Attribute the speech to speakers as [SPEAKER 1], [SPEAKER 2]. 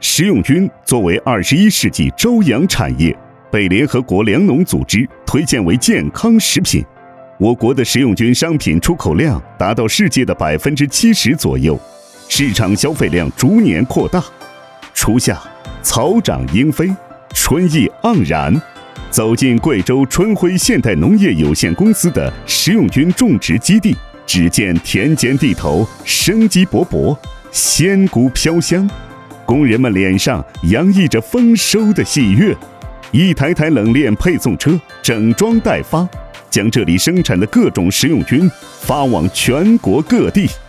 [SPEAKER 1] 食用菌作为21世纪朝阳产业，被联合国粮农组织推荐为健康食品。我国的食用菌商品出口量达到世界的70%左右，市场消费量逐年扩大。初夏，草长莺飞，春意盎然。走进贵州春晖现代农业有限公司的食用菌种植基地，只见田间地头生机勃勃，鲜菇飘香，工人们脸上洋溢着丰收的喜悦。一台台冷链配送车整装待发，将这里生产的各种食用菌发往全国各地。